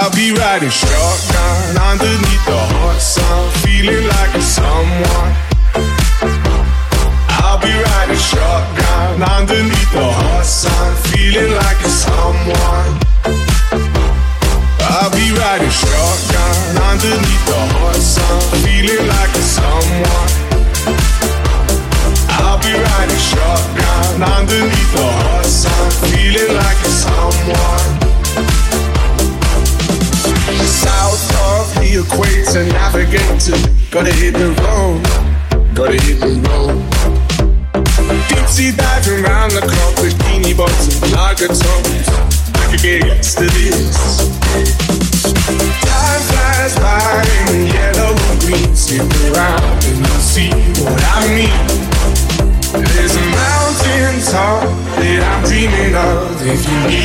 I'll be riding shotgun underneath the hot sun, feeling like a someone. I'll be riding shotgun underneath the hot sun, feeling like a someone. I'll be riding shotgun underneath the hot sun, feeling like a someone. I'll be riding shotgun underneath the hot sun, feeling like a someone. South of the equator, navigator, gotta hit the road, gotta hit the road. Deep sea diving round the clock, bikini bottom, lager tops. I could get used to this. Time flies by in the yellow and green, skip around and you'll see what I mean. There's a mountain top that I'm dreaming of. If you